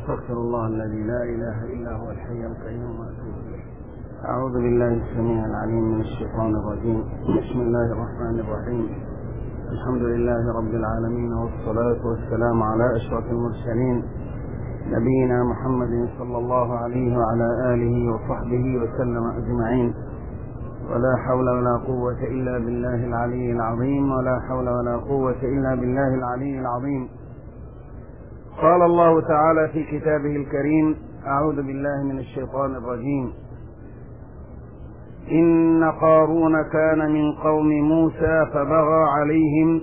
أستغفر الله الذي لا إله إلا هو الحي القيوم وأتوب إليه. أعوذ بالله السميع العليم من الشيطان الرجيم. بسم الله الرحمن الرحيم. الحمد لله رب العالمين، والصلاة والسلام على أشرف المرسلين نبينا محمد صلى الله عليه وعلى آله وصحبه وسلم أجمعين. ولا حول ولا قوة إلا بالله العلي العظيم، ولا حول ولا قوة إلا بالله العلي العظيم. قال الله تعالى في كتابه الكريم: أعوذ بالله من الشيطان الرجيم: إن قارون كان من قوم موسى فبغى عليهم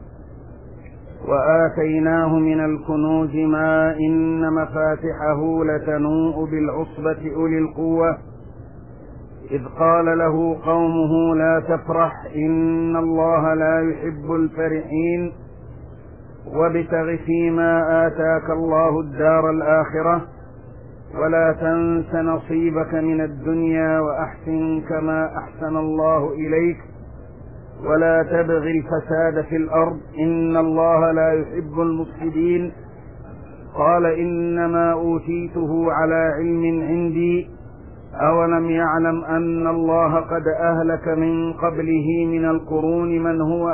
وآتيناه من الكنوز ما إن مفاتحه لتنوء بالعصبة أولي القوة إذ قال له قومه لا تفرح إن الله لا يحب الفرحين وابتغ فيما آتاك الله الدار الآخرة ولا تنس نصيبك من الدنيا وأحسن كما أحسن الله إليك ولا تبغ الفساد في الأرض إن الله لا يحب المفسدين. قال إنما أوتيته على علم عندي أولم يعلم أن الله قد أهلك من قبله من القرون من هو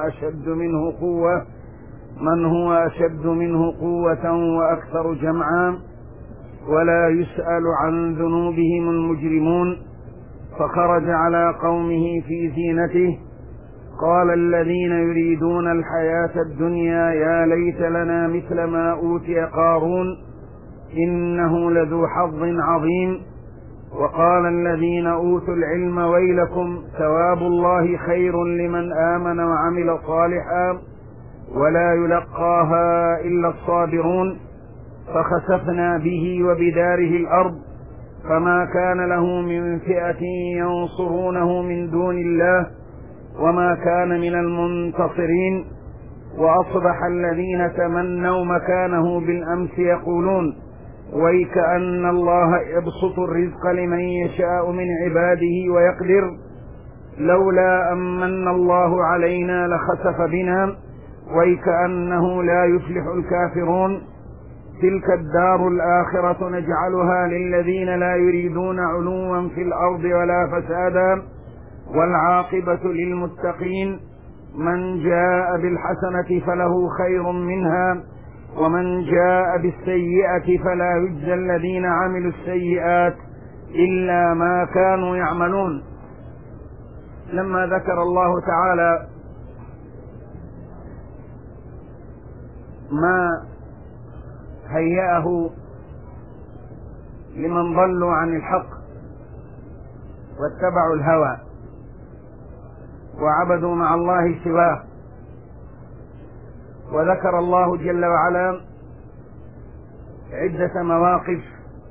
أشد منه قوة وأكثر جمعا ولا يسأل عن ذنوبهم المجرمون. فخرج على قومه في زينته قال الذين يريدون الحياة الدنيا يا ليت لنا مثل ما أوتي قارون إنه لذو حظ عظيم. وقال الذين أوتوا العلم ويلكم ثواب الله خير لمن آمن وعمل صالحا ولا يلقاها إلا الصابرون. فخسفنا به وبداره الأرض فما كان له من فئة ينصرونه من دون الله وما كان من المنتصرين. وأصبح الذين تمنوا مكانه بالأمس يقولون ويكأن الله يبسط الرزق لمن يشاء من عباده ويقدر لولا أمن الله علينا لخسف بنا ويكأنه لا يفلح الكافرون. تلك الدار الآخرة نجعلها للذين لا يريدون علوا في الأرض ولا فسادا والعاقبة للمتقين. من جاء بالحسنة فله خير منها ومن جاء بالسيئة فلا يجزى الذين عملوا السيئات إلا ما كانوا يعملون. لما ذكر الله تعالى ما هيأه لمن ضلوا عن الحق واتبعوا الهوى وعبدوا مع الله سواه، وذكر الله جل وعلا عدة مواقف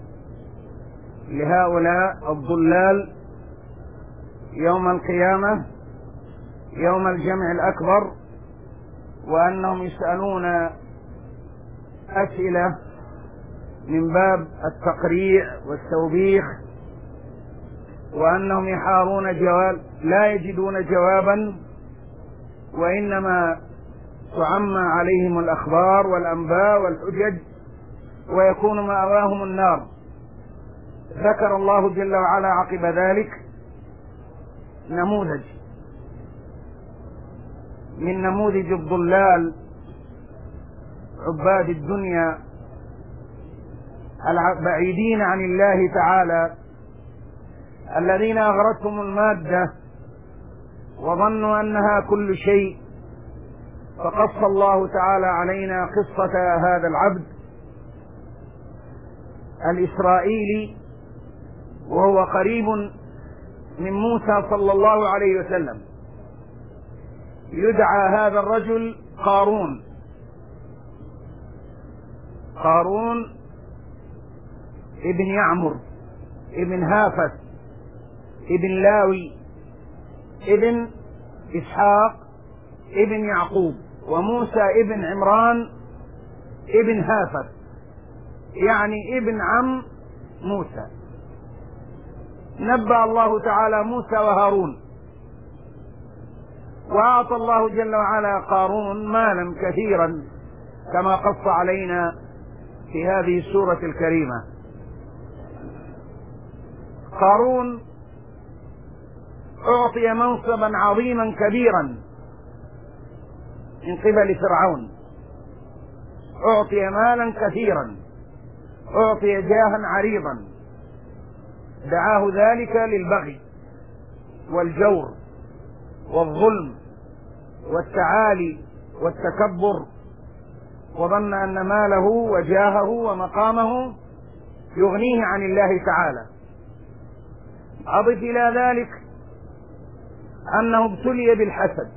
لهؤلاء الضلال يوم القيامة يوم الجمع الأكبر، وأنهم يسألون أسئلة من باب التقريع والتوبيخ، وأنهم يحارون لا يجدون جوابا، وإنما تعمى عليهم الأخبار والأنباء والحجج ويكون مأواهم النار. ذكر الله جل وعلا عقب ذلك نموذج من نموذج الضلال عباد الدنيا البعيدين عن الله تعالى الذين أغرتهم المادة وظنوا أنها كل شيء. فقص الله تعالى علينا قصة هذا العبد الإسرائيلي وهو قريب من موسى صلى الله عليه وسلم. يدعى هذا الرجل قارون ابن يعمر ابن هافت ابن لاوي ابن إسحاق ابن يعقوب، وموسى ابن عمران ابن هافت، يعني ابن عم موسى. نبأ الله تعالى موسى وهارون، وأعطى الله جل وعلا قارون مالا كثيرا كما قص علينا في هذه السورة الكريمة. قارون أعطي منصبا عظيما كبيرا من قبل فرعون، أعطي مالا كثيرا، أعطي جاها عريضا، دعاه ذلك للبغي والجور والظلم والتعالي والتكبر، وظن أن ماله وجاهه ومقامه يغنيه عن الله تعالى. أضف إلى ذلك أنه ابتلي بالحسد،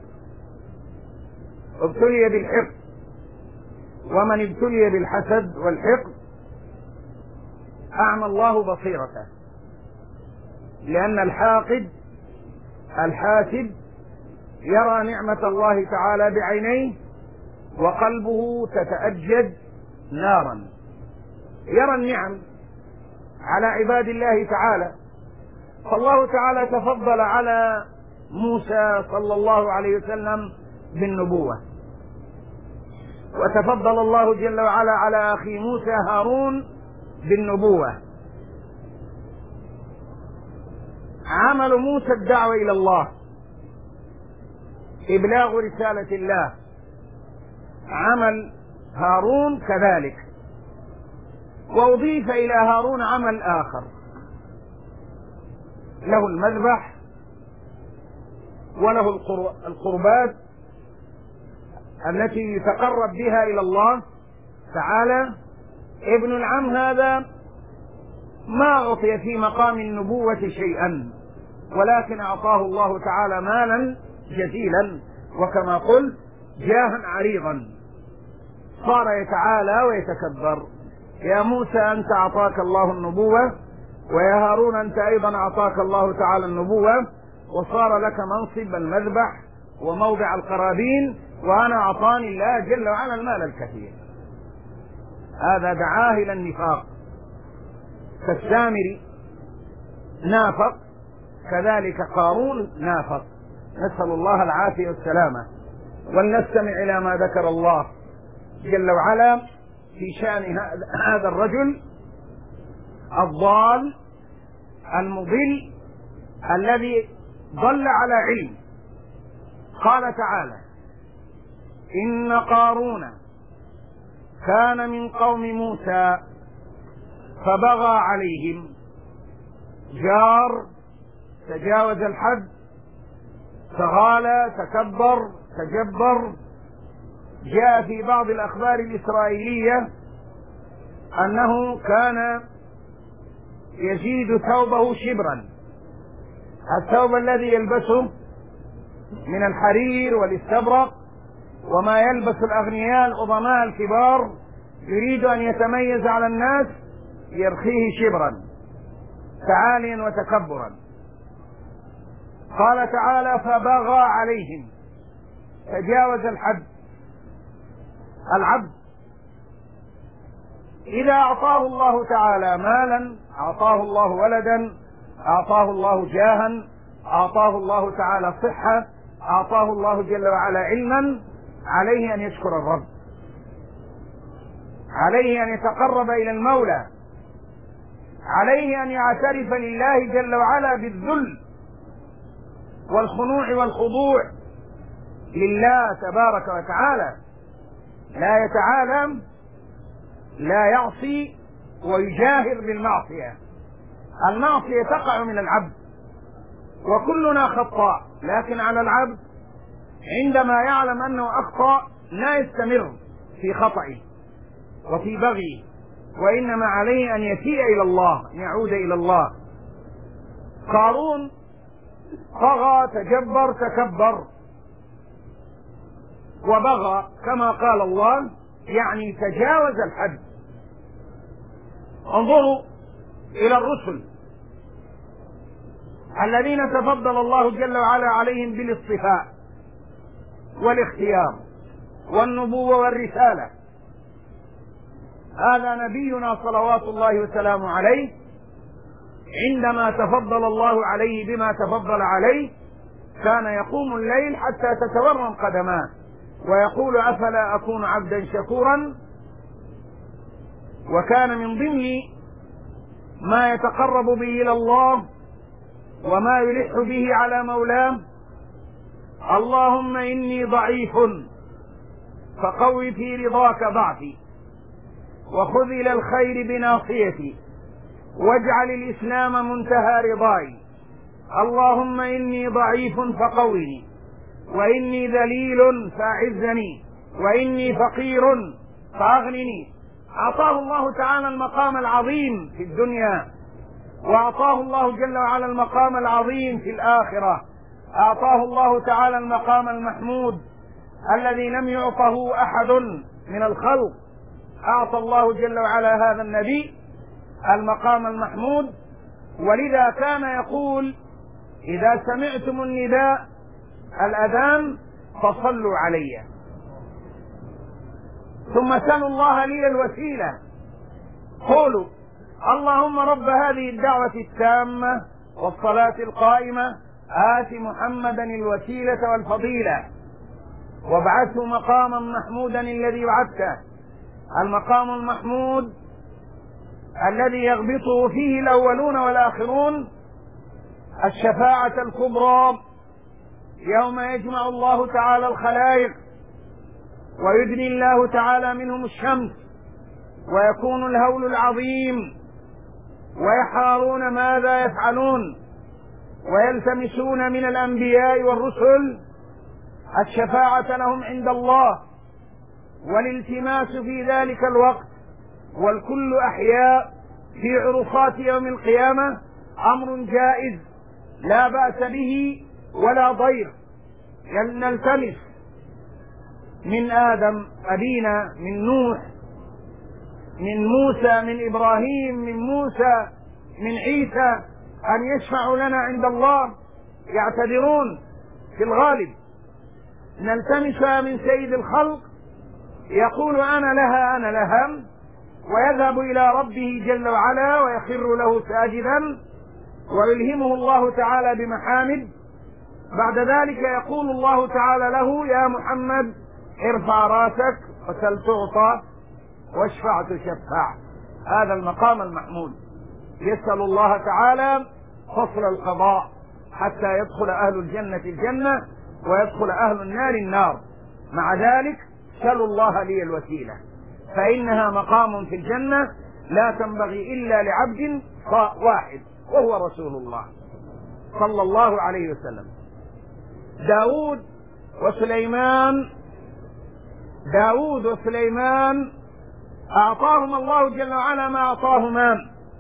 ابتلي بالحقد، ومن ابتلي بالحسد والحقد أعمى الله بصيرته، لأن الحاقد الحاسد يرى نعمة الله تعالى بعينيه وقلبه تتأجج نارا، يرى النعم على عباد الله تعالى. فالله تعالى تفضل على موسى صلى الله عليه وسلم بالنبوة، وتفضل الله جل وعلا على أخي موسى هارون بالنبوة. عمل موسى الدعوة إلى الله، إبلاغ رسالة الله، عمل هارون كذلك. وأضيف إلى هارون عمل آخر، له المذبح وله القربات التي يتقرب بها إلى الله تعالى. ابن العم هذا ما أعطي في مقام النبوة شيئا، ولكن أعطاه الله تعالى مالا جزيلا، وكما قلت جاها عريضا، صار يتعالى ويتكبر. يا موسى أنت أعطاك الله النبوة، ويا هارون أنت أيضا أعطاك الله تعالى النبوة، وصار لك منصب المذبح وموضع القرابين، وأنا أعطاني الله جل وعلا المال الكثير. هذا دعاه إلى النفاق، كالسامري نافق، كذلك قارون نافق، نسأل الله العافية والسلامة. ولنستمع إلى ما ذكر الله جل وعلا في شأن هذا الرجل الضال المضل الذي ضل على علم. قال تعالى: إن قارون كان من قوم موسى فبغى عليهم. جار، تجاوز الحد، تغالى، تكبر، تجبر. جاء في بعض الأخبار الإسرائيلية أنه كان يزيد ثوبه شبرا، الثوب الذي يلبسه من الحرير والاستبرق وما يلبس الأغنياء العظماء الكبار، يريد أن يتميز على الناس يرخيه شبرا تعاليا وتكبرا. قال تعالى: فبغى عليهم، تجاوز الحد. العبد إذا أعطاه الله تعالى مالا، أعطاه الله ولدا، أعطاه الله جاها، أعطاه الله تعالى صحة، أعطاه الله جل وعلا علما، عليه أن يشكر الرب، عليه أن يتقرب إلى المولى، عليه أن يعترف لله جل وعلا بالذل والخنوع والخضوع لله تبارك وتعالى، لا يتعالم، لا يعصي ويجاهر بالمعصية. المعصية تقع من العبد، وكلنا خطاء، لكن على العبد عندما يعلم أنه أخطأ لا يستمر في خطئه وفي بغيه، وإنما عليه أن يسيء إلى الله، أن يعود إلى الله. قارون طغى، تجبر، تكبر وبغى، كما قال الله، يعني تجاوز الحد. انظروا إلى الرسل الذين تفضل الله جل وعلا عليهم بالاصطفاء والاختيار والنبوة والرسالة. هذا نبينا صلوات الله وسلامه عليه، عندما تفضل الله عليه بما تفضل عليه كان يقوم الليل حتى تتورم قدماه ويقول: أفلا أكون عبدا شكورا. وكان من ضمن ما يتقرب به إلى الله وما يلح به على مولاه: اللهم إني ضعيف فقو في رضاك ضعفي، وخذ إلى الخير بناصيتي، واجعل الإسلام منتهى رضاي. اللهم إني ضعيف فقوني، وإني ذليل فأعزني، وإني فقير فأغنني. أعطاه الله تعالى المقام العظيم في الدنيا، وأعطاه الله جل وعلا المقام العظيم في الآخرة. أعطاه الله تعالى المقام المحمود الذي لم يعطه أحد من الخلق. أعطى الله جل وعلا هذا النبي المقام المحمود، ولذا كان يقول: إذا سمعتم النداء الأذان فصلوا علي، ثم سلوا الله لي الوسيلة. قولوا: اللهم رب هذه الدعوة التامة والصلاة القائمة آت محمدا الوسيلة والفضيلة وابعثه مقاما محمودا الذي وعدته. المقام المحمود الذي يغبطه فيه الأولون والآخرون، الشفاعة الكبرى يوم يجمع الله تعالى الخلائق ويدني الله تعالى منهم الشمس، ويكون الهول العظيم، ويحارون ماذا يفعلون، ويلتمسون من الأنبياء والرسل الشفاعة لهم عند الله، والالتماس في ذلك الوقت والكل أحياء في عرصات يوم القيامة أمر جائز لا بأس به ولا ضير. نلتمس من آدم أبينا، من نوح، من موسى، من إبراهيم، من موسى، من عيسى، أن يشفعوا لنا عند الله. يعتذرون في الغالب. نلتمس من سيد الخلق يقول: أنا لها أنا لها، ويذهب إلى ربه جل وعلا ويخر له ساجدا، ويلهمه الله تعالى بمحامد. بعد ذلك يقول الله تعالى له: يا محمد ارفع راسك وسل تعطى واشفع تشفع. هذا المقام المحمود. يسأل الله تعالى فصل القضاء حتى يدخل أهل الجنة الجنة ويدخل أهل النار النار. مع ذلك سلوا الله لي الوسيلة، فإنها مقام في الجنة لا تنبغي إلا لعبد واحد، وهو رسول الله صلى الله عليه وسلم. داود وسليمان أعطاهم الله جل وعلا ما أعطاهما.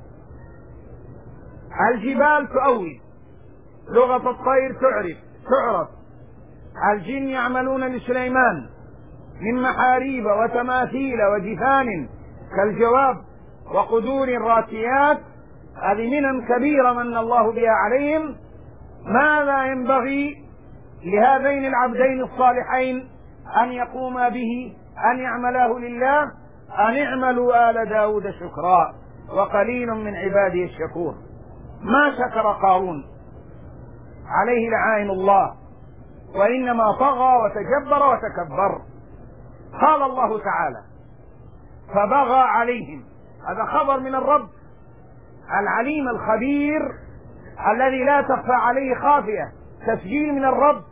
الجبال تؤوب، لغة الطير تعرف. الجن يعملون لسليمان من محاريب وتماثيل وجفان كالجواب وقدور راسيات. هذه منن كبيرة من الله بها عليهم. ماذا ينبغي لهذين العبدين الصالحين أن يقوما به، أن يعملاه لله؟ أن اعملوا آل داود شكرا وقليل من عبادي الشكور. ما شكر قارون عليه لعائن الله، وإنما طغى وتجبر وتكبر. قال الله تعالى: فبغى عليهم. هذا خبر من الرب العليم الخبير الذي لا تخفى عليه خافية، تسجيل من الرب.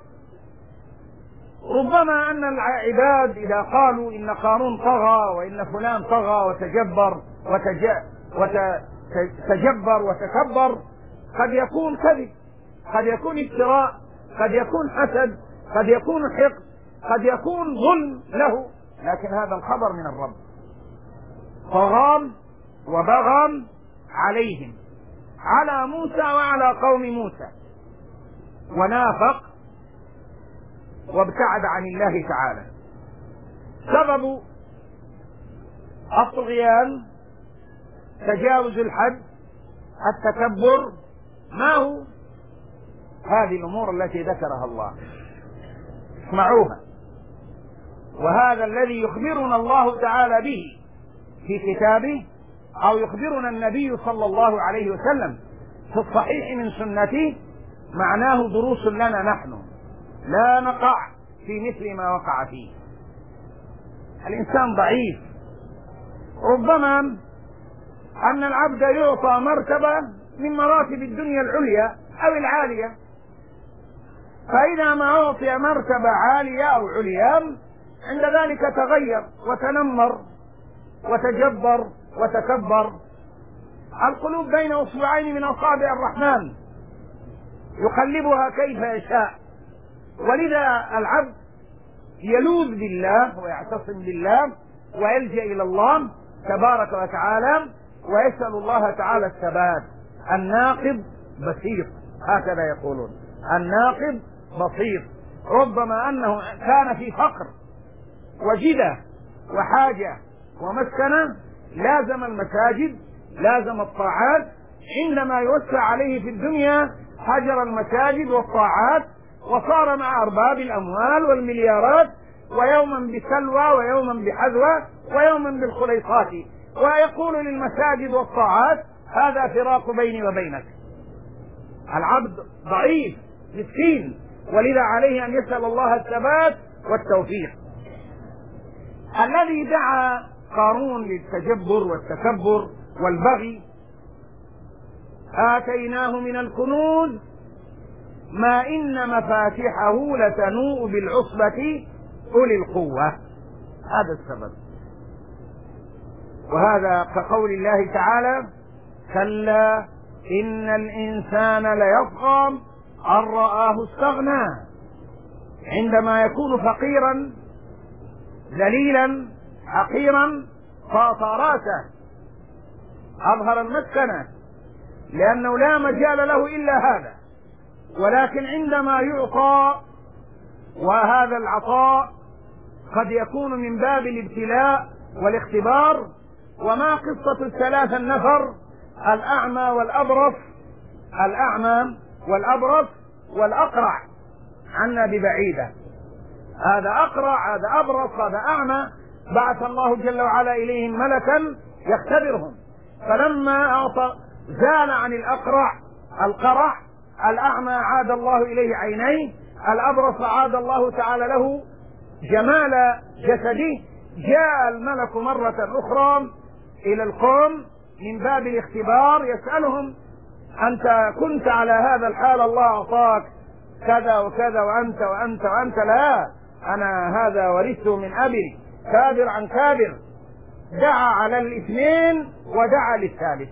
ربما أن العباد إذا قالوا إن قارون طغى وإن فلان طغى وتجبر وتجبر وتكبر، قد يكون كذب، قد يكون افتراء، قد يكون حسد، قد يكون حقد، قد يكون ظلم له، لكن هذا الخبر من الرب. طغى وبغى عليهم، على موسى وعلى قوم موسى، ونافق وابتعد عن الله تعالى. سبب الطغيان تجاوز الحد، التكبر. ما هو؟ هذه الأمور التي ذكرها الله، اسمعوها. وهذا الذي يخبرنا الله تعالى به في كتابه، أو يخبرنا النبي صلى الله عليه وسلم في الصحيح من سنته، معناه دروس لنا نحن لا نقع في مثل ما وقع فيه. الإنسان ضعيف، ربما أن العبد يعطى مرتبة من مراتب الدنيا العليا أو العالية، فإذا ما أعطي مرتبة عالية أو عليا عند ذلك تغير وتنمر وتجبر وتكبر. القلوب بين أصبعين من أصابع الرحمن يقلبها كيف يشاء، ولذا العبد يلوذ بالله ويعتصم بالله ويلجأ إلى الله تبارك وتعالى ويسأل الله تعالى الثبات. الناقد بسيط، هكذا يقولون، الناقد بسيط. ربما أنه كان في فقر وجدة وحاجة ومسكنة، لازم المساجد، لازم الطاعات. عندما يوسع عليه في الدنيا هجر المساجد والطاعات وصار مع أرباب الأموال والمليارات، ويوما بسلوى ويوما بحذوى ويوما بالخليصات، ويقول للمساجد والطاعات هذا فراق بيني وبينك. العبد ضعيف مسكين، ولذا عليه أن يسأل الله الثبات والتوفيق. الذي دعا قارون للتجبر والتكبر والبغي آتيناه من الكنوز ما إن مفاتحه لتنوء بالعصبة أولي القوة. هذا السبب. وهذا كقول الله تعالى: كلا إن الإنسان ليطغى أن رآه استغنى. عندما يكون فقيرا ذليلا حقيرا فاطى راسه، أظهر المسكنة، لأنه لا مجال له إلا هذا. ولكن عندما يعطى، وهذا العطاء قد يكون من باب الابتلاء والاختبار. وما قصة الثلاثة النفر الأعمى والأبرص، الأعمى والأبرص والأقرع عنا ببعيدة، هذا أقرع هذا أبرص هذا أعمى، بعث الله جل وعلا إليهم ملكا يختبرهم، فلما أعطى زال عن الأقرع القرع، الأعمى عاد الله إليه عينيه، الأبرص عاد الله تعالى له جمال جسده. جاء الملك مرة أخرى إلى القوم من باب الاختبار يسألهم: أنت كنت على هذا الحال، الله أعطاك كذا وكذا وأنت وأنت وأنت؟ لا، أنا هذا ورثته من أبي كابر عن كابر. دعا على الاثنين ودعا للثالث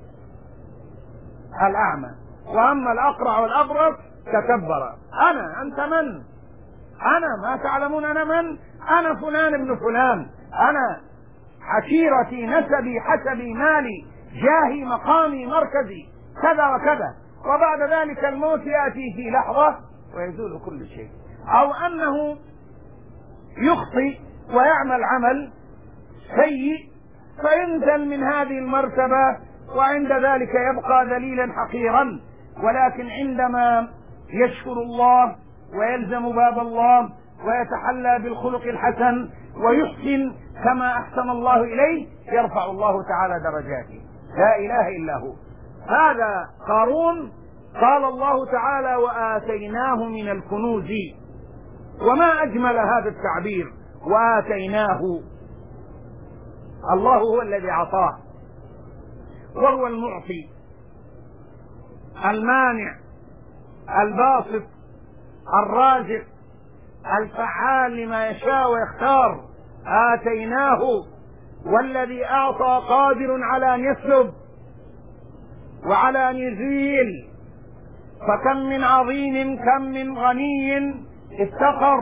الأعمى. وأما الأقرع والأبرص تكبر: أنت من؟ أنا ما تعلمون أنا من؟ أنا فلان ابن فلان، أنا عشيرتي نسبي حسبي مالي جاهي مقامي مركزي كذا وكذا. وبعد ذلك الموت يأتي في لحظة ويزول كل شيء. أو أنه يخطئ ويعمل عمل سيء فينزل من هذه المرتبة، وعند ذلك يبقى ذليلا حقيرا. ولكن عندما يشكر الله ويلزم باب الله ويتحلى بالخلق الحسن ويحسن كما أحسن الله إليه، يرفع الله تعالى درجاته. لا إله إلا هو. هذا قارون. قال الله تعالى: وآتيناه من الكنوز. وما أجمل هذا التعبير، وآتيناه. الله هو الذي أعطاه، وهو المعطي المانع الباسط الرازق الفعال لما يشاء ويختار. آتيناه، والذي أعطى قادر على أن يسلب وعلى أن يزيل. فكم من عظيم، كم من غني افتقر،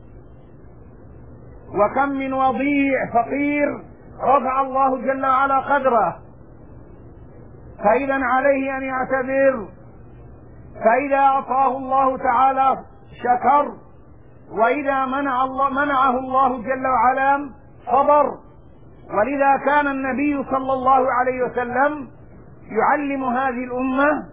وكم من وضيع فقير رفع الله جل وعلا قدره. فإذا عليه أن يعتبر، فإذا أعطاه الله تعالى شكر، وإذا منعه الله جل وعلا صبر. ولذا كان النبي صلى الله عليه وسلم يعلم هذه الأمة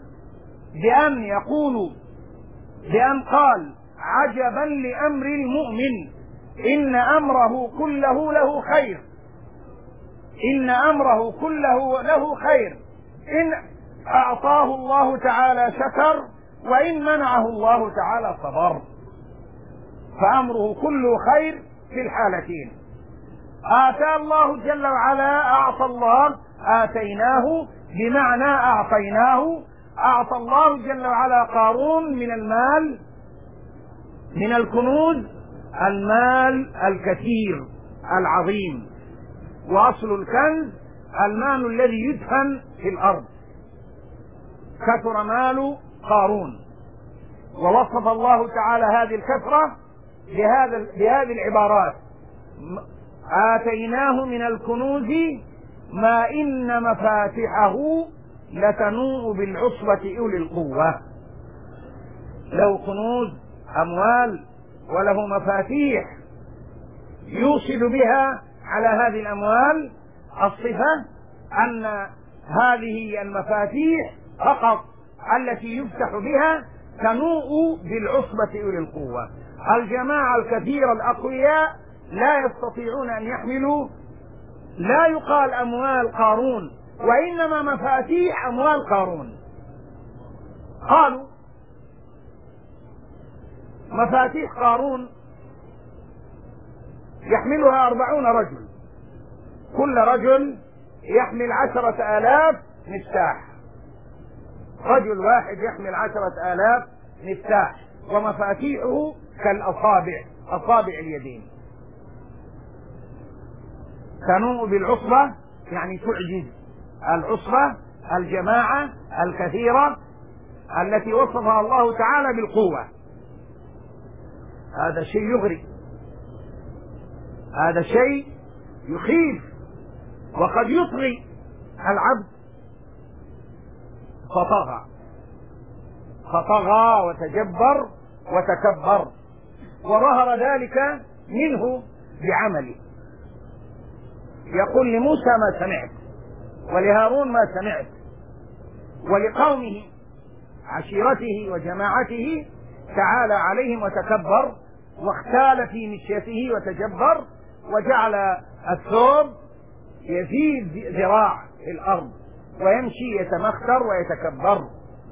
بأن قال: عجبا لأمر المؤمن إن أمره كله له خير، إن أمره كله له خير، إن أعطاه الله تعالى شكر، وإن منعه الله تعالى صبر، فأمره كله خير في الحالتين. آتى الله جل وعلا، أعطى الله، آتيناه بمعنى أعطيناه. أعطى الله جل وعلا قارون من المال، من الكنوز، المال الكثير العظيم. وأصل الكنز المال الذي يدفن في الأرض. كثر مال قارون، ووصف الله تعالى هذه الكثرة بهذه العبارات: آتيناه من الكنوز ما إن مفاتحه لتنوء بالعصبة أولي القوة. له كنوز، أموال، وله مفاتيح يوصل بها على هذه الأموال. الصفة أن هذه المفاتيح فقط التي يفتح بها تنوء بالعصبة أولي القوة. الجماعة الكثير الأقوياء لا يستطيعون أن يحملوا، لا يقال أموال قارون، وإنما مفاتيح أموال قارون. قالوا مفاتيح قارون يحملها 40 رجل، كل رجل يحمل 10,000 مفتاح. رجل واحد يحمل 10,000 مفتاح، ومفاتيحه كالأصابع، أصابع اليدين. تنوء بالعصبة يعني تعجز. العصبة الجماعة الكثيرة التي وصفها الله تعالى بالقوة. هذا شيء يغري، هذا شيء يخيف، وقد يطغي العبد. فطغى وتجبر وتكبر، وظهر ذلك منه بعمله. يقول لموسى: ما سمعت، ولهارون: ما سمعت، ولقومه عشيرته وجماعته تعالى عليهم وتكبر، واختال في مشيته وتجبر، وجعل الثوب يزيد ذراع في الأرض ويمشي يتمختر ويتكبر.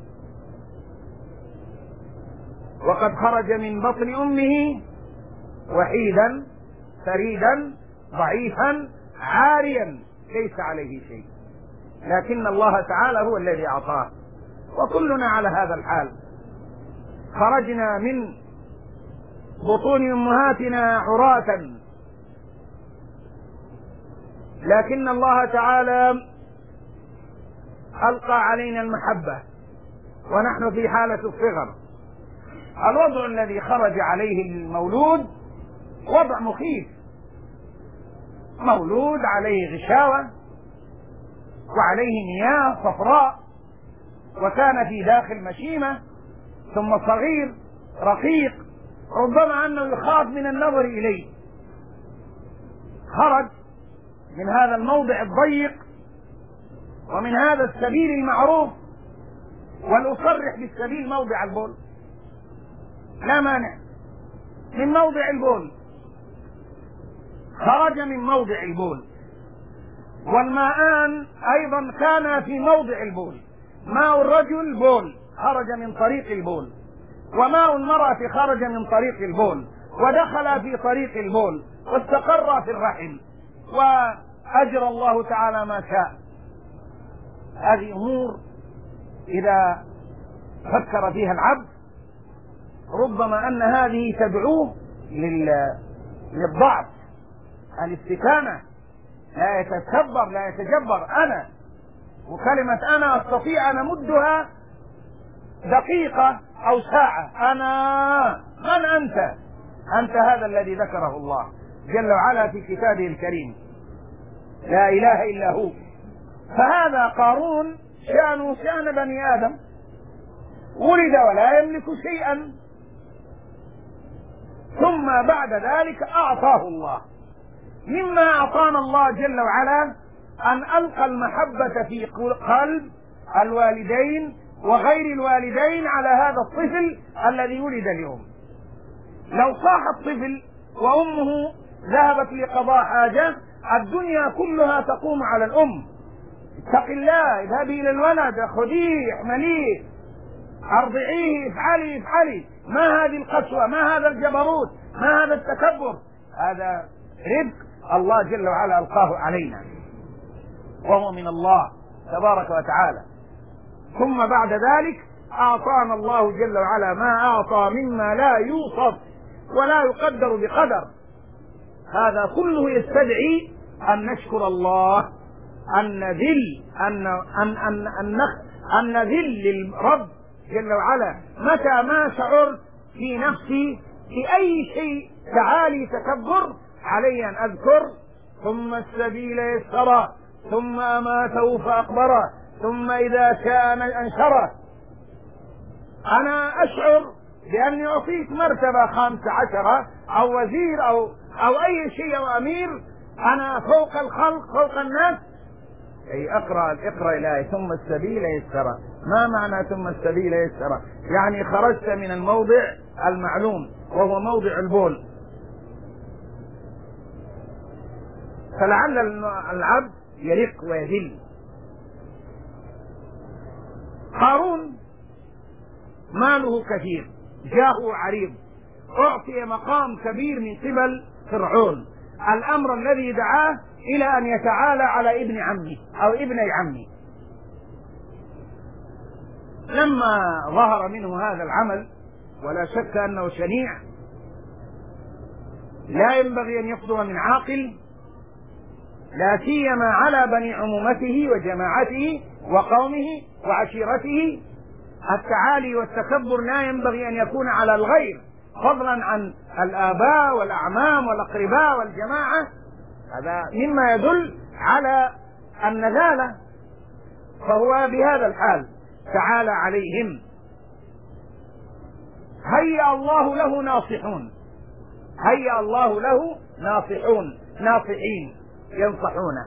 وقد خرج من بطن أمه وحيدا فريدا ضعيفا عاريا ليس عليه شيء، لكن الله تعالى هو الذي أعطاه، وكلنا على هذا الحال. خرجنا من بطون أمهاتنا عراة، لكن الله تعالى ألقى علينا المحبة ونحن في حالة الصغر. الوضع الذي خرج عليه المولود وضع مخيف، مولود عليه غشاوة وعليه مياه صفراء، وكان في داخل مشيمة، ثم صغير رقيق، ربما أنه يخاف من النظر إليه. خرج من هذا الموضع الضيق ومن هذا السبيل المعروف، ولأصرح بالسبيل موضع البول، لا مانع، من موضع البول. خرج من موضع البول، والماءان أيضا كان في موضع البول. ماء الرجل بول خرج من طريق البول، وماء المرأة خرج من طريق البول، ودخل في طريق البول واستقر في الرحم، وأجرى الله تعالى ما شاء. هذه أمور إذا فكر فيها العبد ربما أن هذه تدعوه للضعف، الاستكانة، لا يتكبر لا يتجبر. أنا، وكلمة أنا أستطيع أن أمدها دقيقة أو ساعة. أنا، من أنت؟ أنت هذا الذي ذكره الله جل وعلا في كتابه الكريم، لا إله إلا هو. فهذا قارون شأنه شأن بني آدم، ولد ولا يملك شيئا، ثم بعد ذلك أعطاه الله. مما أعطانا الله جل وعلا أن ألقى المحبة في قلب الوالدين وغير الوالدين على هذا الطفل الذي ولد اليوم. لو صاح الطفل وأمه ذهبت لقضاء حاجة، الدنيا كلها تقوم على الأم: اتق الله، اذهبي إلى الولد، خذيه، احمليه، أرضعيه، افعلي. ما هذه القسوة؟ ما هذا الجبروت؟ ما هذا التكبر؟ هذا رزق الله جل وعلا ألقاه علينا وهو من الله تبارك وتعالى. ثم بعد ذلك أعطانا الله جل وعلا ما أعطى مما لا يوصف ولا يقدر بقدر. هذا كله يستدعي أن نشكر الله، أن نذل للرب جل وعلا. متى ما شعرت في نفسي في أي شيء تعالي تكبر، علي أن أذكر ثم السبيل يسره ثم أماته فأقبره ثم إذا شاء أنشره. أنا أشعر بأني أعطيت مرتبة 15 أو وزير أو أي شيء أو أمير، أنا فوق الخلق فوق الناس. أي اقرأ الآية ثم السبيل يسره. ما معنى ثم السبيل يسره؟ يعني خرجت من الموضع المعلوم وهو موضع البول، فلعل العبد يرق ويذل. قارون ماله كثير، جاءه عريض، أعطي مقام كبير من قبل فرعون، الأمر الذي دعاه إلى أن يتعالى على ابن عمه أو ابني عمه. لما ظهر منه هذا العمل، ولا شك أنه شنيع، لا ينبغي أن يقدم من عاقل، لا سيما على بني عمومته وجماعته وقومه وعشيرته. التعالي والتكبر لا ينبغي أن يكون على الغير، فضلا عن الآباء والأعمام والأقرباء والجماعة. هذا مما يدل على النزالة، فهو بهذا الحال تعالى عليهم. هيأ الله له ناصحون، هيأ الله له ناصحين ينصحونه،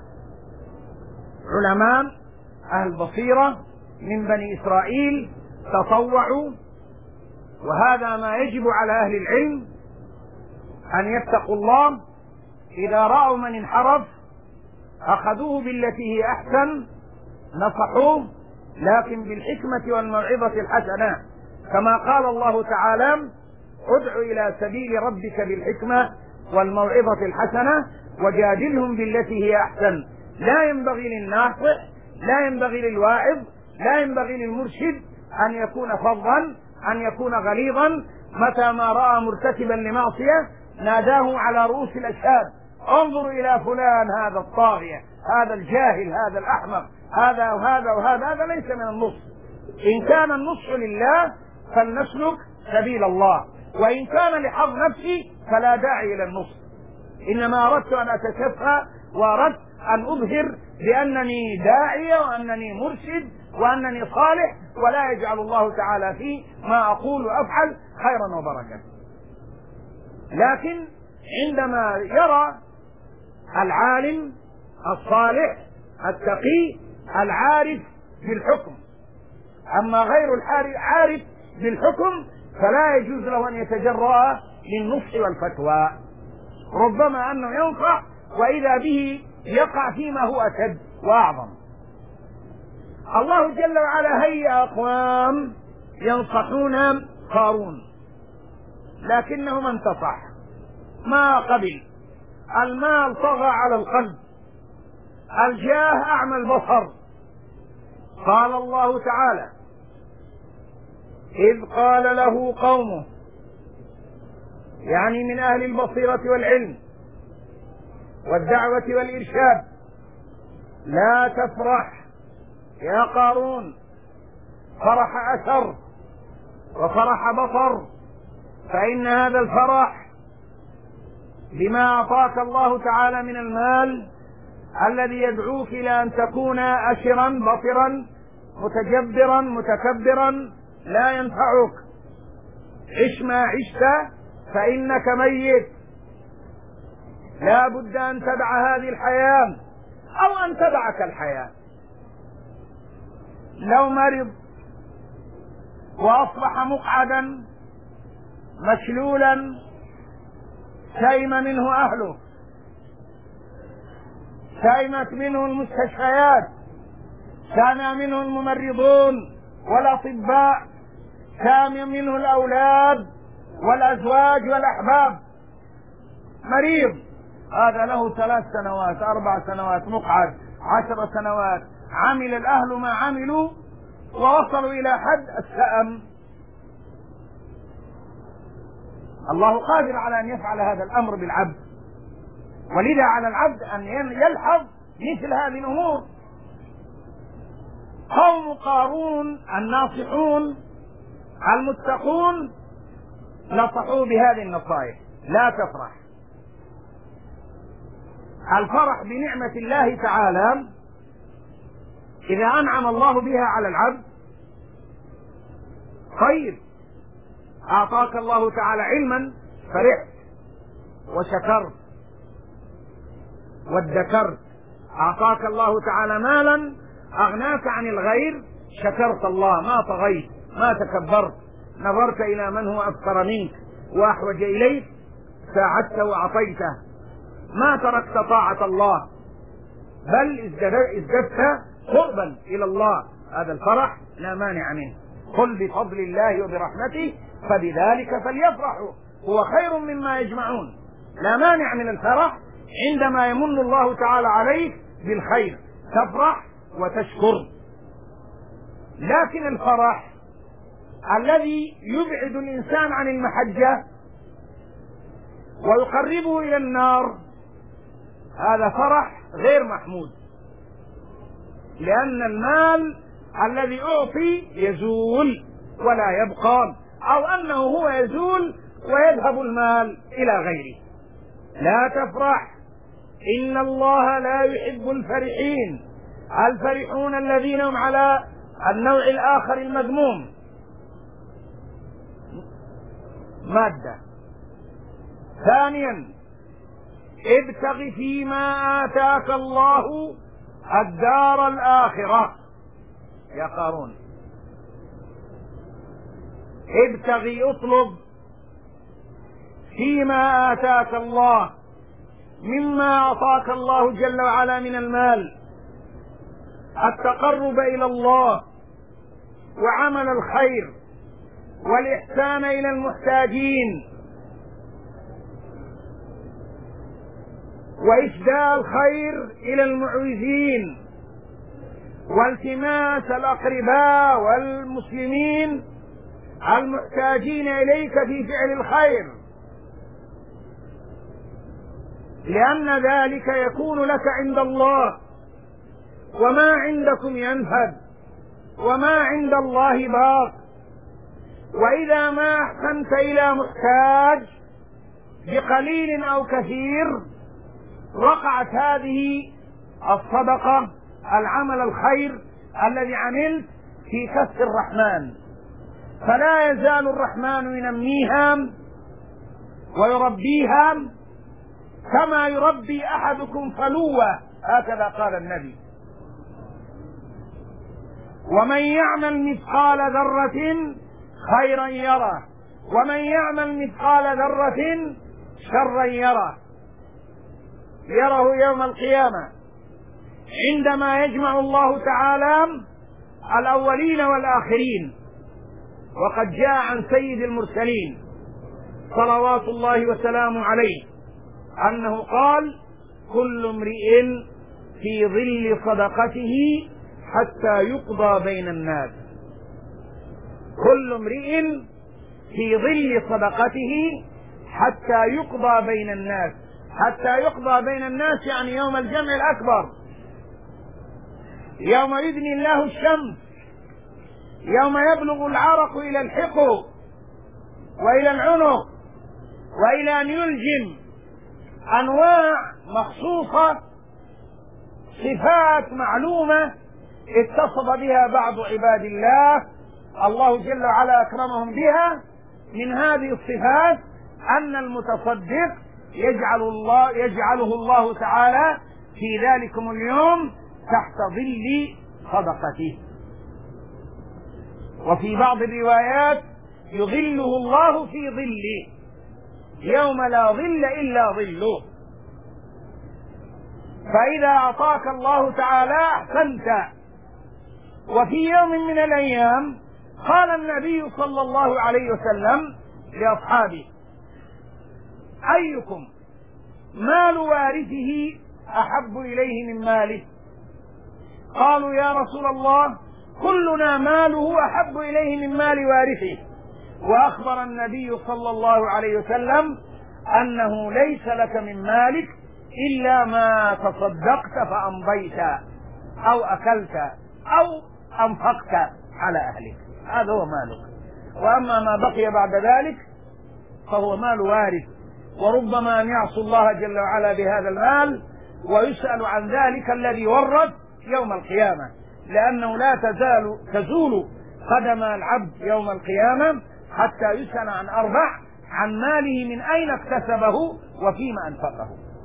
علماء أهل بصيرة من بني إسرائيل تطوعوا. وهذا ما يجب على أهل العلم أن يتقوا الله. إذا رأوا من انحرف أخذوه بالتي هي أحسن، نصحوه، لكن بالحكمة والموعظة الحسنة، كما قال الله تعالى: ادع إلى سبيل ربك بالحكمة والموعظة الحسنة وجادلهم بالتي هي أحسن. لا ينبغي للناصح، لا ينبغي للواعظ، لا ينبغي للمرشد أن يكون فظا، أن يكون غليظا. متى ما رأى مرتكبا لمعصية ناداه على رؤوس الأشهاد: انظروا إلى فلان، هذا الطاغية، هذا الجاهل، هذا الأحمق، هذا وهذا وهذا. هذا ليس من النصح. إن كان النصح لله فلنسلك سبيل الله، وإن كان لحظ نفسي فلا داعي إلى النصح. إنما أردت أن أتشفى، وأردت أن أظهر بأنني داعية وأنني مرشد وأنني صالح، ولا يجعل الله تعالى في ما أقول وأفعل خيرا وبركة. لكن عندما يرى العالم الصالح التقي العارف بالحكم، أما غير العارف بالحكم فلا يجوز له أن يتجرأ للنصح والفتوى، ربما أنه ينصح وإذا به يقع فيما هو أشد وأعظم. الله جل وعلا هيأ أقوام ينصحون قارون، لكنه ما انتصح، ما قبل. المال طغى على القلب، الجاه أعمى البصر. قال الله تعالى: إذ قال له قومه، يعني من أهل البصيرة والعلم والدعوة والإرشاد: لا تفرح يا قارون فرح أثر وفرح بصر، فإن هذا الفرح بما أعطاك الله تعالى من المال الذي يدعوك إلى أن تكون أشرا بصرا متجبرا متكبرا لا ينفعك. عش ما عشت فإنك ميت، لا بد أن تدع هذه الحياة أو أن تدعك الحياة. لو مرض وأصبح مقعدا مشلولا سيم منه أهله، سيمت منه المستشفيات، سام منه الممرضون والأطباء، سام منه الأولاد والأزواج والأحباب. مريض هذا له 3 سنوات 4 سنوات مقعد 10 سنوات، عمل الأهل ما عملوا ووصلوا إلى حد السأم. الله قادر على أن يفعل هذا الأمر بالعبد، ولذا على العبد أن يلحظ مثل هذه الأمور. قوم قارون الناصحون المتقون نصحوا بهذه النصائح: لا تفرح. الفرح بنعمة الله تعالى إذا أنعم الله بها على العبد خير. أعطاك الله تعالى علما فرحت وشكرت وادكرت، أعطاك الله تعالى مالا أغناك عن الغير، شكرت الله، ما طغيت ما تكبرت، نظرت إلى من هو أفقر منك وأحوج إليك ساعدته وأعطيته، ما تركت طاعة الله بل ازددت قربا إلى الله. هذا الفرح لا مانع منه. قل بفضل الله وبرحمته فبذلك فليفرحوا هو خير مما يجمعون. لا مانع من الفرح عندما يمن الله تعالى عليك بالخير، تفرح وتشكر. لكن الفرح الذي يبعد الإنسان عن المحجة ويقربه إلى النار هذا فرح غير محمود، لأن المال الذي أعطي يزول ولا يبقى، أو أنه هو يزول ويذهب المال إلى غيره. لا تفرح، إن الله لا يحب الفرحين، الفرحون الذين هم على النوع الآخر المذموم. مادة. ثانيا: ابتغ فيما آتاك الله الدار الآخرة. يا قارون ابتغي، اطلب فيما آتاك الله مما أعطاك الله جل وعلا من المال التقرب إلى الله وعمل الخير والإحسان إلى المحتاجين وإسداء الخير إلى المعوزين والتماس الأقرباء والمسلمين المحتاجين إليك في فعل الخير، لأن ذلك يكون لك عند الله، وما عندكم ينفد وما عند الله باق. وإذا ما أحسنت إلى محتاج بقليل أو كثير وقعت هذه الصدقة العمل الخير الذي عملت في كف الرحمن، فلا يزال الرحمن ينميها ويربيها كما يربي أحدكم فلوة، هكذا قال النبي. ومن يعمل مثقال ذرة خيرا يره ومن يعمل مثقال ذرة شرا يره يوم القيامة عندما يجمع الله تعالى الأولين والآخرين. وقد جاء عن سيد المرسلين صلوات الله وسلامه عليه أنه قال: كل امرئ في ظل صدقته حتى يقضى بين الناس. كل امرئ في ظل صدقته حتى يقضى بين الناس. حتى يقضى بين الناس يعني يوم الجمع الأكبر، يوم يدني الله الشمس، يوم يبلغ العرق إلى الحقر وإلى العنق وإلى أن يلجم أنواع مخصوصة، صفات معلومة اتصف بها بعض عباد الله الله جل وعلا أكرمهم بها. من هذه الصفات أن المتصدق يجعله الله تعالى في ذلكم اليوم تحت ظل صدقته. وفي بعض الروايات يظله الله في ظله يوم لا ظل إلا ظله. فإذا أعطاك الله تعالى أحسنت. وفي يوم من الأيام قال النبي صلى الله عليه وسلم لأصحابه: أيكم مال وارثه أحب إليه من ماله. قالوا يا رسول الله كلنا ماله أحب إليه من مال وارثه. وأخبر النبي صلى الله عليه وسلم أنه ليس لك من مالك إلا ما تصدقت فأمضيت أو أكلت أو أنفقت على أهلك، هذا هو مالك. وأما ما بقي بعد ذلك فهو مال وارث، وربما أن يعصي الله جل وعلا بهذا المال ويسأل عن ذلك الذي ورث يوم القيامة، لأنه لا تزول قدم العبد يوم القيامة حتى يسأل عن أربع: عن ماله من أين اكتسبه وفيما أنفقه.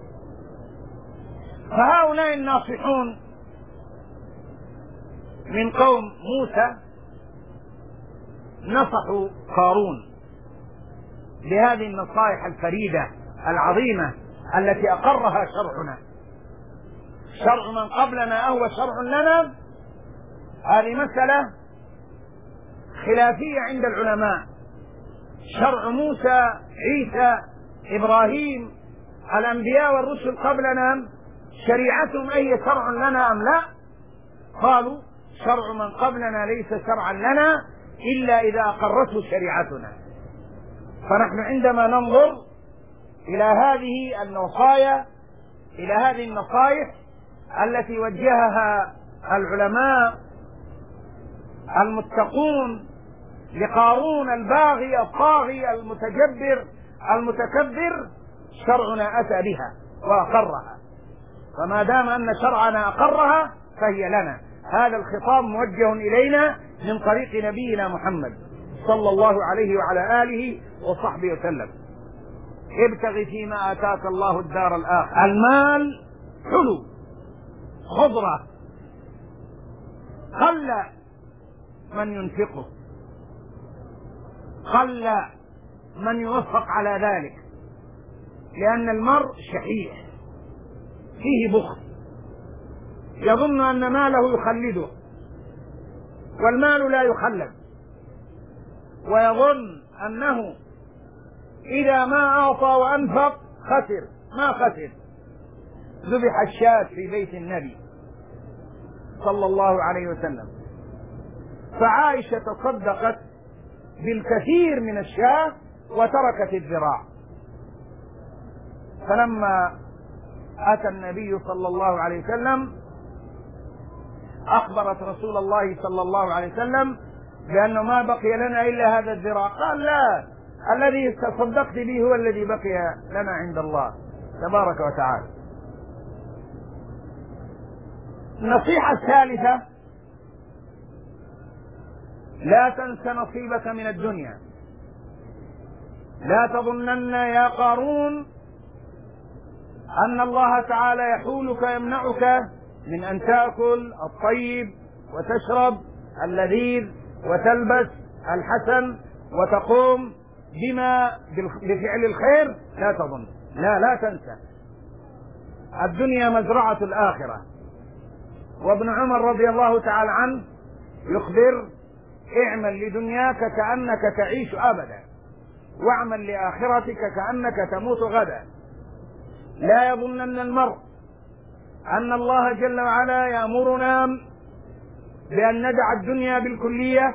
فهؤلاء الناصحون من قوم موسى نصحوا قارون بهذه النصائح الفريدة العظيمة التي أقرها شرعنا. شرع من قبلنا أهو شرع لنا، هذه مسألة خلافية عند العلماء. شرع موسى، عيسى، إبراهيم، الأنبياء والرسل قبلنا شريعتهم أي شرع لنا أم لا؟ قالوا شرع من قبلنا ليس شرعا لنا إلا إذا أقرته شريعتنا. فنحن عندما ننظر إلى هذه الوصايا، إلى هذه النصائح التي وجهها العلماء المتقون لقارون الباغي الطاغي المتكبر، شرعنا أتى بها وأقرها، فما دام أن شرعنا أقرها فهي لنا. هذا الخطاب موجه إلينا من طريق نبينا محمد صلى الله عليه وعلى آله وصحبه وسلم. ابتغ فيما آتاك الله الدار الآخرة. المال حلو خضرة، قل من ينفقه، قل من يوفق على ذلك، لأن المرء شحيح فيه بخل، يظن أن ماله يخلده والمال لا يخلد، ويظن أنه إذا ما أعطى وأنفق خسر. ما خسر. ذبح الشاة في بيت النبي صلى الله عليه وسلم، فعائشة تصدقت بالكثير من الشاة وتركت الذراع. فلما أتى النبي صلى الله عليه وسلم أخبرت رسول الله صلى الله عليه وسلم بأنه ما بقي لنا إلا هذا الذراع. قال لا، الذي تصدقت به هو الذي بقي لنا عند الله تبارك وتعالى. النصيحة الثالثة: لا تنس نصيبك من الدنيا. لا تظنن يا قارون أن الله تعالى يحولك يمنعك من أن تأكل الطيب وتشرب اللذيذ وتلبس الحسن وتقوم بفعل الخير. لا تظن، لا تنسى، الدنيا مزرعة الآخرة. وابن عمر رضي الله تعالى عنه يخبر: اعمل لدنياك كأنك تعيش أبدا، واعمل لآخرتك كأنك تموت غدا. لا يظنن المرء أن الله جل وعلا يأمرنا بأن ندع الدنيا بالكلية.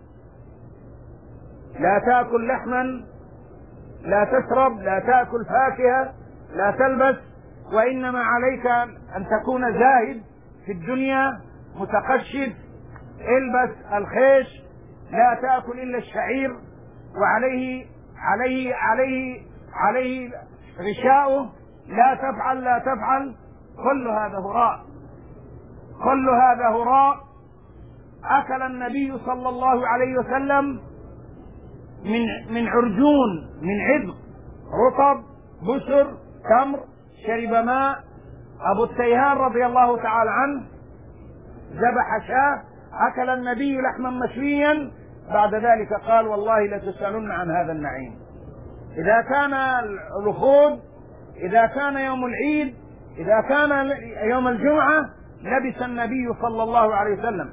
لا تأكل لحما، لا تشرب، لا تأكل فاكهة، لا تلبس، وإنما عليك أن تكون زاهد في الدنيا، متقشف، البس الخيش، لا تأكل إلا الشعير وعليه عليه عليه عليه غشاؤه، لا تفعل. كل هذا هراء، كل هذا هراء. أكل النبي صلى الله عليه وسلم من عرجون، من عذق، رطب، بسر، تمر، شرب ماء. أبو التيهان رضي الله تعالى عنه ذبح شاة، أكل النبي لحما مشويا، بعد ذلك قال: والله لتسألن عن هذا النعيم. إذا كان الوفود، إذا كان يوم العيد، إذا كان يوم الجمعة، لبس النبي صلى الله عليه وسلم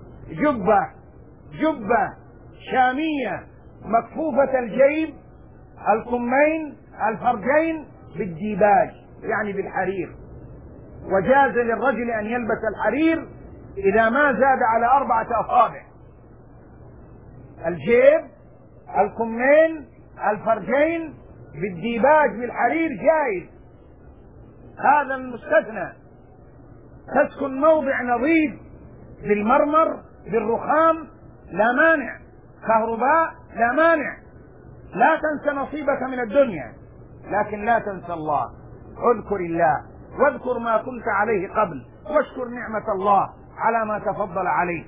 جبة شامية مكفوفة الجيب، الكمين، الفرجين بالديباج، يعني بالحرير، وجاز للرجل أن يلبس الحرير إذا ما زاد على 4 أصابع، الجيب، الكمين، الفرجين، بالديباج بالحرير جائز، هذا المستثنى. تسكن موضع نظيف بالمرمر بالرخام لا مانع، كهرباء لا مانع، لا تنس نصيبك من الدنيا، لكن لا تنسى الله. اذكر الله واذكر ما كنت عليه قبل، واشكر نعمة الله على ما تفضل عليك.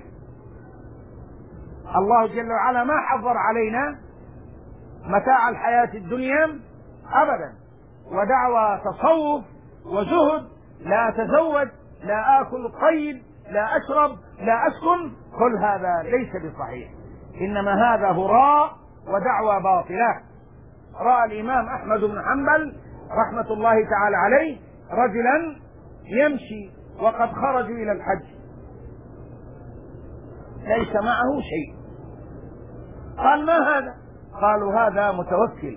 الله جل وعلا ما حضر علينا متاع الحياة الدنيا أبدا، ودعوى تصوف وزهد، لا أتزوج، لا آكل الطيب، لا أشرب، لا أسكن، كل هذا ليس بصحيح، إنما هذا هراء ودعوى باطلة. رأى الإمام أحمد بن حنبل رحمة الله تعالى عليه رجلا يمشي وقد خرجوا إلى الحج، ليس معه شيء، قال ما هذا؟ قالوا هذا متوكل،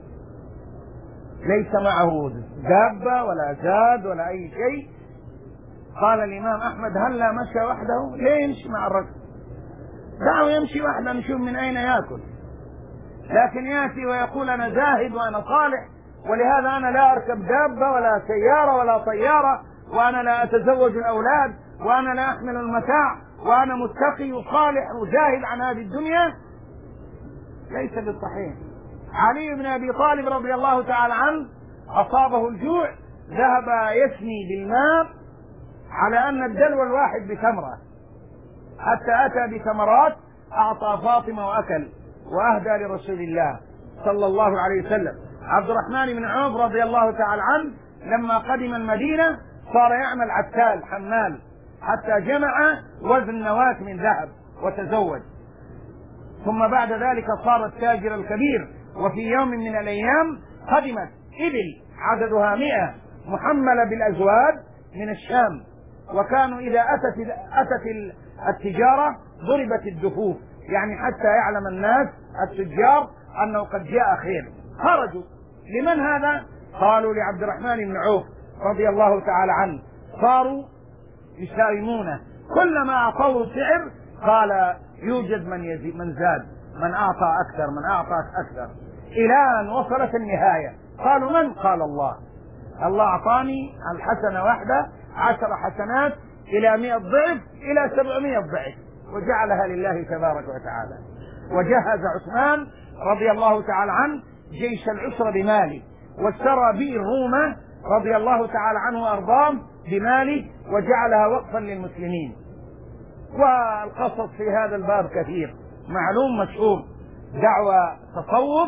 ليس معه دابة ولا زاد ولا أي شيء. قال الإمام أحمد هلا مشى وحده؟ ليه يمشي مع الرجل؟ دعوا يمشي وحده نشوف من أين يأكل، لكن يأتي ويقول أنا زاهد وأنا صالح، ولهذا أنا لا أركب دابة ولا سيارة ولا طيارة، وأنا لا أتزوج الأولاد، وأنا لا أحمل المتاع، وأنا متقي وصالح وزاهد عن هذه الدنيا، ليس بالصحيح. علي بن أبي طالب رضي الله تعالى عنه أصابه الجوع، ذهب يسني بالماء على أن الدلو الواحد بتمرة، حتى أتى بتمرات أعطى فاطمة وأكل وأهدى لرسول الله صلى الله عليه وسلم. عبد الرحمن بن عوف رضي الله تعالى عنه لما قدم المدينة صار يعمل عتال حمال، حتى جمع وزن نواة من ذهب وتزوج، ثم بعد ذلك صار التاجر الكبير. وفي يوم من الأيام قدمت إبل عددها 100 محملة بالأزواج من الشام، وكانوا إذا أتت التجارة ضربت الدفوف، يعني حتى يعلم الناس التجار أنه قد جاء خير. خرجوا، لمن هذا؟ قالوا لعبد الرحمن بن عوف رضي الله تعالى عنه، صاروا يساومونه، كلما أعطوه سعر قال يوجد من زاد، من أعطى أكثر، من أعطى أكثر، إلى أن وصلت النهاية. قالوا من؟ قال الله. الله أعطاني الحسنة واحدة 10 حسنات إلى 100 ضعف إلى 700 ضعف، وجعلها لله تبارك وتعالى. وجهز عثمان رضي الله تعالى عنه جيش العسرة بماله، واشترى بئر رومة رضي الله تعالى عنه وأرضاه بماله، وجعلها وقفا للمسلمين. والقصص في هذا الباب كثير معلوم مشهور، دعوة تصوف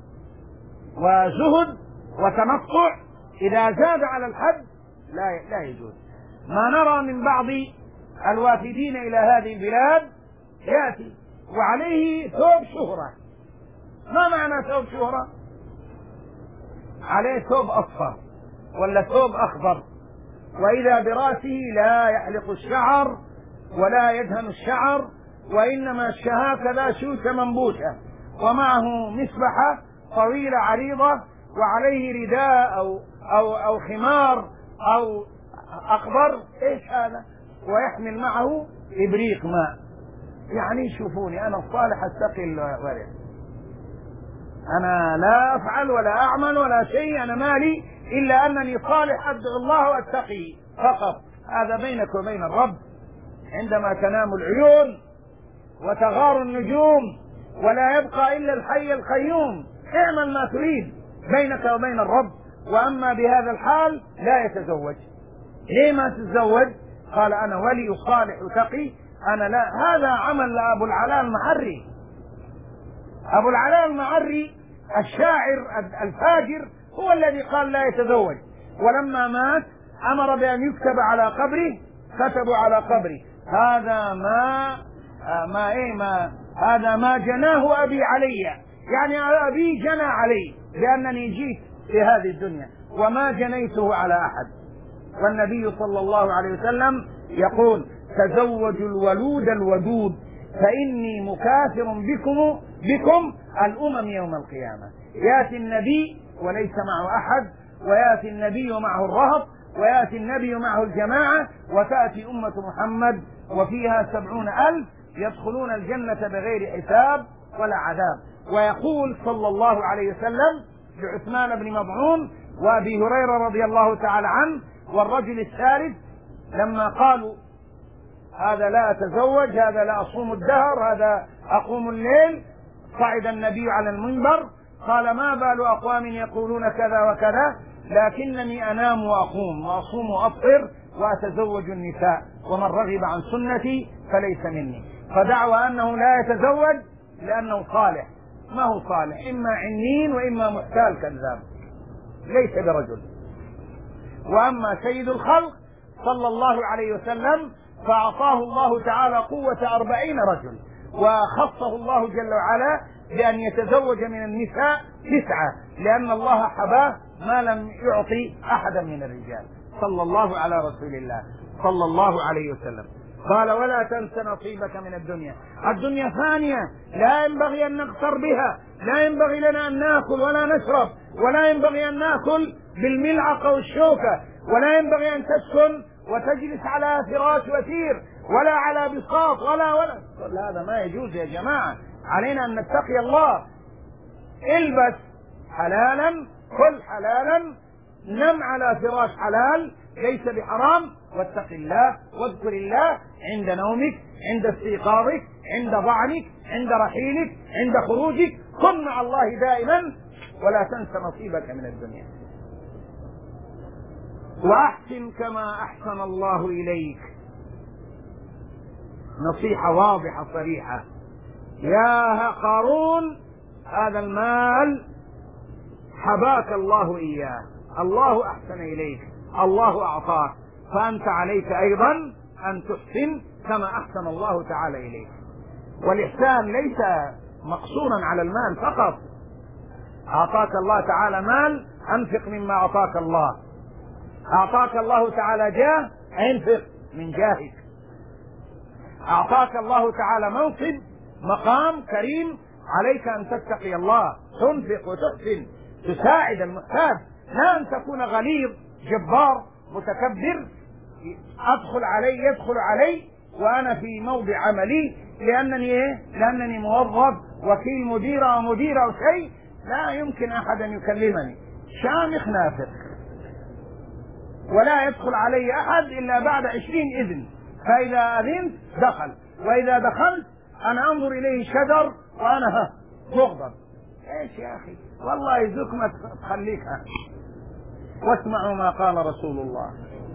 وزهد وتنطع إذا زاد على الحد لا يجوز. ما نرى من بعض الوافدين إلى هذه البلاد يأتي وعليه ثوب شهرة. ما معنى ثوب شهرة؟ عليه ثوب أصفر ولا ثوب أخضر، وإذا برأسه لا يحلق الشعر ولا يدهن الشعر، وإنما هكذا شوكة منبوشة، ومعه مسبحة طويلة عريضة، وعليه رداء أو خمار أو أخضر، إيش هذا؟ ويحمل معه إبريق ماء. يعني شوفوني أنا الصالح أتقي الورع، أنا لا أفعل ولا أعمل ولا شيء، أنا مالي إلا أنني صالح أدعو الله وأتقي فقط. هذا بينك وبين الرب. عندما تنام العيون وتغار النجوم ولا يبقى إلا الحي القيوم، اعمل ما تريد بينك وبين الرب. وأما بهذا الحال لا يتزوج. ليه ما تتزوج؟ قال أنا ولي صالح تقي، أنا لا. هذا عمل لأبو العلاء المعري. أبو العلاء المعري الشاعر الفاجر هو الذي قال لا يتزوج، ولما مات أمر بأن يكتب على قبره، كتبوا على قبره هذا ما جناه أبي علي، يعني أبي جنى علي لأنني جيت في هذه الدنيا وما جنيته على أحد. والنبي صلى الله عليه وسلم يقول تزوجوا الولود الودود فإني مكاثر بكم الأمم يوم القيامة. يأتي النبي وليس معه أحد، ويأتي النبي معه الرهط، ويأتي النبي معه الجماعة، وتأتي أمة محمد وفيها 70,000 يدخلون الجنة بغير حساب ولا عذاب. ويقول صلى الله عليه وسلم لعثمان بن مظعون وأبي هريرة رضي الله تعالى عنه والرجل الثالث لما قالوا هذا لا أتزوج، هذا لا أصوم الدهر، هذا أقوم الليل، صعد النبي على المنبر قال ما بال أقوام يقولون كذا وكذا، لكنني أنام وأقوم وأصوم وأفطر وأتزوج النساء، ومن رغب عن سنتي فليس مني. فدعوى أنه لا يتزوج لأنه صالح، ما هو صالح، إما عنين وإما محتال كذاب، ليس برجل. وأما سيد الخلق صلى الله عليه وسلم فأعطاه الله تعالى قوة 40 رجل، وخصه الله جل وعلا بأن يتزوج من النساء 9، لأن الله حباه ما لم يعطي أحدا من الرجال صلى الله على رسول الله صلى الله عليه وسلم. قال ولا تنس نصيبك من الدنيا، الدنيا فانية لا ينبغي أن نغتر بها، لا ينبغي لنا أن نأكل ولا نشرب، ولا ينبغي أن نأكل بالملعقة والشوكة، ولا ينبغي أن تسكن وتجلس على فراش وثير ولا على بساط ولا هذا ما يجوز يا جماعة. علينا أن نتقي الله، البس حلالا، كل حلالا، نم على فراش حلال ليس بحرام، واتق الله واذكر الله عند نومك، عند استيقاظك، عند ضعنك، عند رحيلك، عند خروجك، كن مع الله دائما ولا تنس نصيبك من الدنيا. وأحسن كما أحسن الله إليك، نصيحة واضحة صريحة. يا قارون هذا المال حباك الله إياه، الله أحسن إليك، الله أعطاك، فأنت عليك أيضا أن تحسن كما أحسن الله تعالى إليك. والإحسان ليس مقصورا على المال فقط، أعطاك الله تعالى مال أنفق مما أعطاك الله، أعطاك الله تعالى جاه أنفق من جاهك، أعطاك الله تعالى منصب مقام كريم عليك أن تتقي الله، تنفق وتحسن، تساعد المحتاج، لا أن تكون غليظ جبار متكبر يدخل علي وأنا في موضع عملي لأنني موظف وكيل مدير أو مدير أو شيء، لا يمكن أحد أن يكلمني، شامخ نافق، ولا يدخل علي أحد إلا بعد 20 إذن، فإذا أذنت دخل، وإذا دخلت أنا أنظر إليه شجر وأنا مغضب. إيش يا أخي، والله يزوك ما تخليكها. واسمعوا ما قال رسول الله: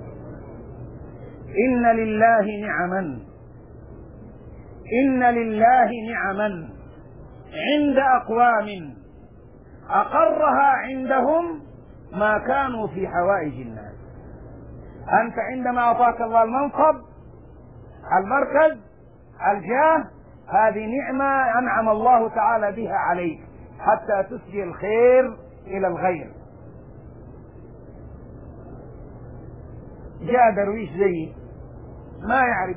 إن لله نعما عند أقوام أقرها عندهم ما كانوا في حوائج الناس. أنت عندما أعطاك الله المنصب، المركز، الجاه، هذه نعمة أنعم الله تعالى بها عليك حتى تسدي الخير إلى الغير. جاء درويش زي ما يعرف،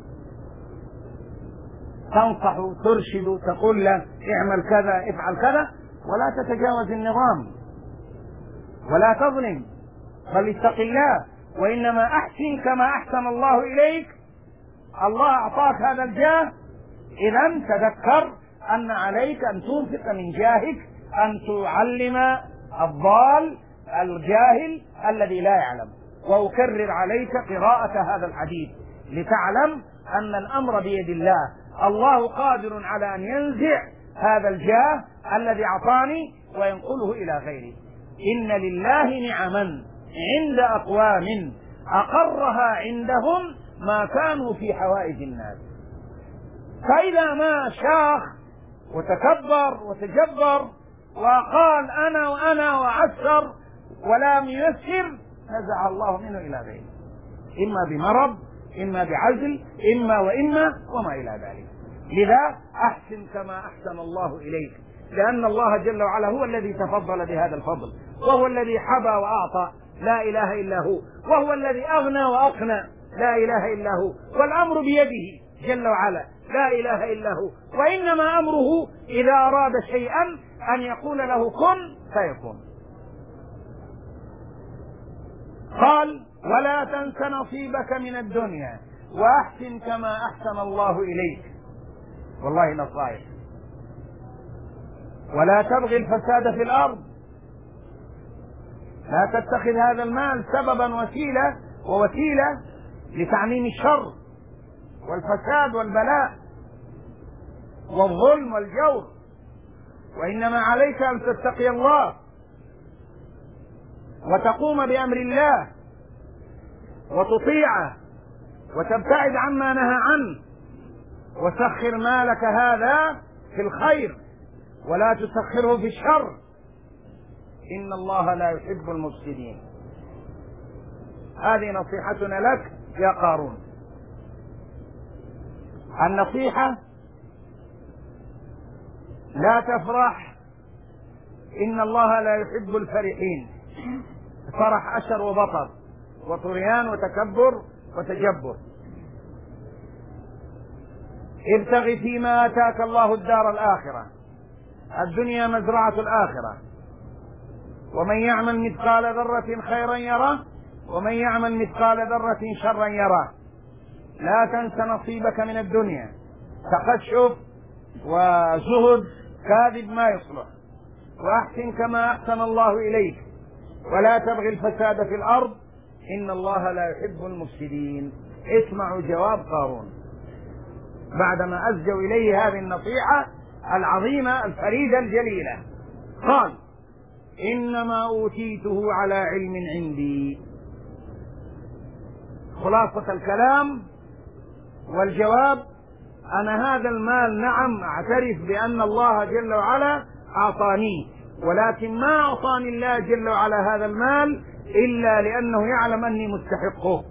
تنصحه، ترشده، تقول له اعمل كذا، افعل كذا، ولا تتجاوز النظام ولا تظلم، بل اتق الله، وإنما أحسن كما أحسن الله إليك. الله أعطاك هذا الجاه، إذن تذكر أن عليك أن تنفق من جاهك، أن تعلم الضال الجاهل الذي لا يعلم. وأكرر عليك قراءة هذا الحديث لتعلم أن الأمر بيد الله، الله قادر على أن ينزع هذا الجاه الذي أعطاني وينقله إلى غيري. إن لله نعما عند أقوام أقرها عندهم ما كانوا في حوائج الناس. فإذا ما شاخ وتكبر وتجبر وقال أنا وأنا وعسر ولم ييسر، نزع الله منه إلى غيره، إما بمرض، إما بعزل، إما وما إلى ذلك. لذا أحسن كما أحسن الله إليك، لأن الله جل وعلا هو الذي تفضل بهذا الفضل، وهو الذي حبى وأعطى، لا إله إلا هو، وهو الذي أغنى وأقنى، لا إله إلا هو، والأمر بيده جل وعلا، لا إله إلا هو، وإنما أمره إذا أراد شيئا أن يقول له كن فيكون. قال ولا تنس نصيبك من الدنيا وأحسن كما أحسن الله إليك. والله نصائح. ولا تبغي الفساد في الأرض، لا تتخذ هذا المال سببا ووسيلة لتعميم الشر والفساد والبلاء والظلم والجور، وإنما عليك أن تتقي الله وتقوم بأمر الله وتطيعه وتبتعد عما نهى عنه، وسخر مالك هذا في الخير ولا تسخره في الشر، إن الله لا يحب المفسدين. هذه نصيحتنا لك يا قارون. النصيحة: لا تفرح، إن الله لا يحب الفرحين. فرح أشر وبطر وطغيان وتكبر وتجبر. ابتغ فيما آتاك الله الدار الآخرة، الدنيا مزرعة الآخرة، ومن يعمل مثقال ذرة خيرا يره ومن يعمل مثقال ذرة شرا يره. لا تنس نصيبك من الدنيا، تقشف وزهد كاذب ما يصلح. وأحسن كما أحسن الله إليك، ولا تبغي الفساد في الأرض، إن الله لا يحب المفسدين. اسمعوا جواب قارون بعدما أزجوا إليه هذه النصيحة العظيمة الفريدة الجليلة. قال: إنما أوتيته على علم عندي. خلاصة الكلام والجواب: أنا هذا المال نعم أعترف بأن الله جل وعلا أعطانيه، ولكن ما أعطاني الله جل وعلا هذا المال إلا لأنه يعلم أني مستحقه،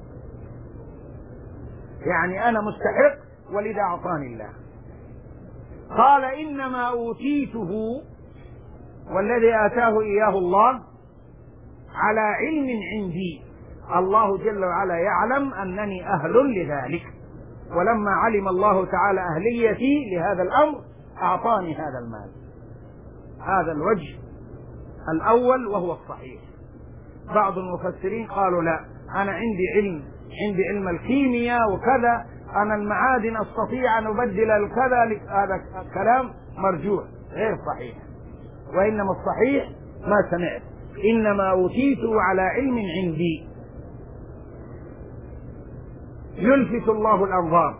يعني أنا مستحق ولذا أعطاني الله. قال: إنما أوتيته، والذي آتاه إياه الله على علم عندي. الله جل وعلا يعلم أنني أهل لذلك، ولما علم الله تعالى أهليتي لهذا الأمر أعطاني هذا المال. هذا الوجه الأول وهو الصحيح. بعض المفسرين قالوا: لا، أنا عندي علم الكيمياء وكذا، أنا المعادن أستطيع أن أبدل الكذا. هذا كلام مرجوح غير صحيح، وإنما الصحيح ما سمعت: إنما أوتيته على علم عندي. يلفت الله الأنظار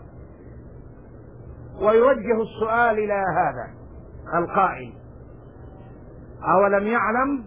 ويوجه السؤال إلى هذا القائل: أولم يعلم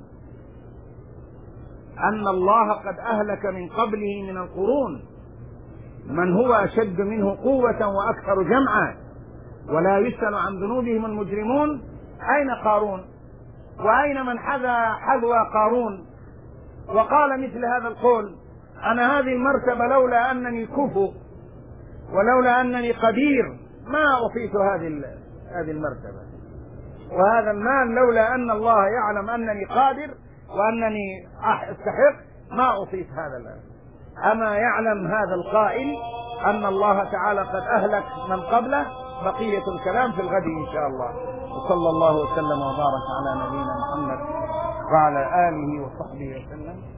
أن الله قد أهلك من قبله من القرون من هو أشد منه قوة وأكثر جمعا ولا يسأل عن ذنوبهم المجرمون؟ أين قارون؟ وأين من حذو قارون وقال مثل هذا القول: أنا هذه المرتبة لولا أنني كفو ولولا أنني قدير ما أعطيت هذه المرتبة، وهذا المال لولا أن الله يعلم أنني قادر وأنني أستحق ما أعطيت هذا المال. أما يعلم هذا القائل أن الله تعالى قد أهلك من قبله؟ بقية الكلام في الغد إن شاء الله. وصلى الله وسلم وبارك على نبينا محمد وعلى آله وصحبه وسلم.